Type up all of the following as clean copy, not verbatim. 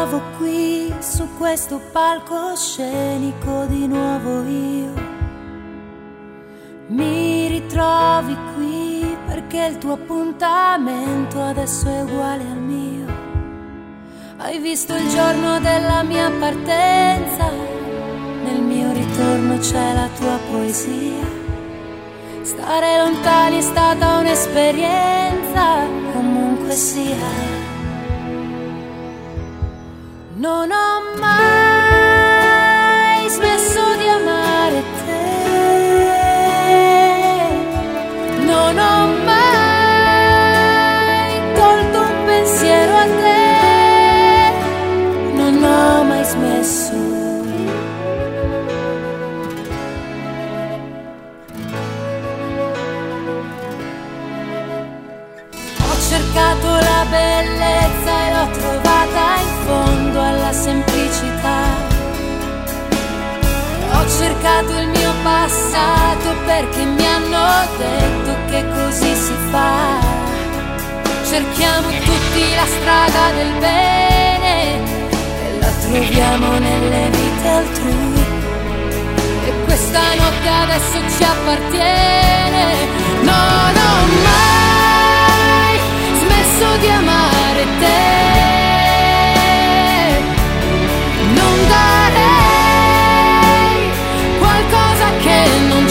ritrovo qui su questo palcoscenico di nuovo io. Mi ritrovi qui perché il tuo appuntamento adesso è uguale al mio. Hai visto il giorno della mia partenza, nel mio ritorno c'è la tua poesia. Stare lontani è stata un'esperienza, comunque sia. Non ho mai smesso di amare te, non ho mai tolto un pensiero a te, non ho mai smesso. Ho cercato la bellezza e l'ho trovata in fondo alla semplicità. Ho cercato il mio passato perché mi hanno detto che così si fa. Cerchiamo tutti la strada del bene e la troviamo nelle vite altrui. E questa notte adesso ci appartiene. Non ho mai smesso di amare te. Non darei qualcosa che non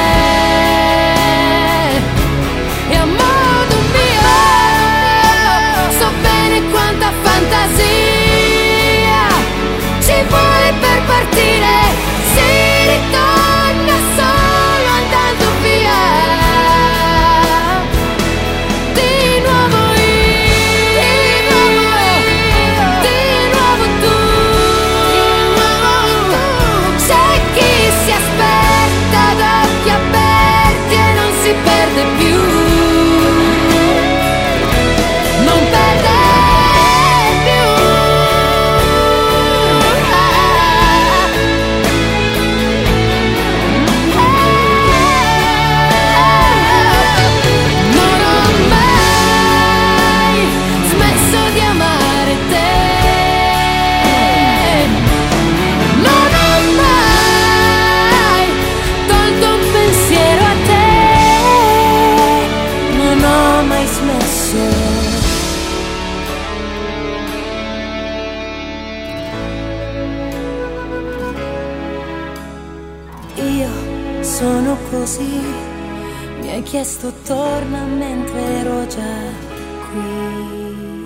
c'è. E a modo mio so bene quanta fantasia ci vuole per partire. Si ritorna solo andando via. Di nuovo perde più, non perde più. Non ho mai smesso di amare te, non ho mai tolto un pensiero a te, non ho mai smesso. Io sono così, mi hai chiesto torna mentre ero già qui.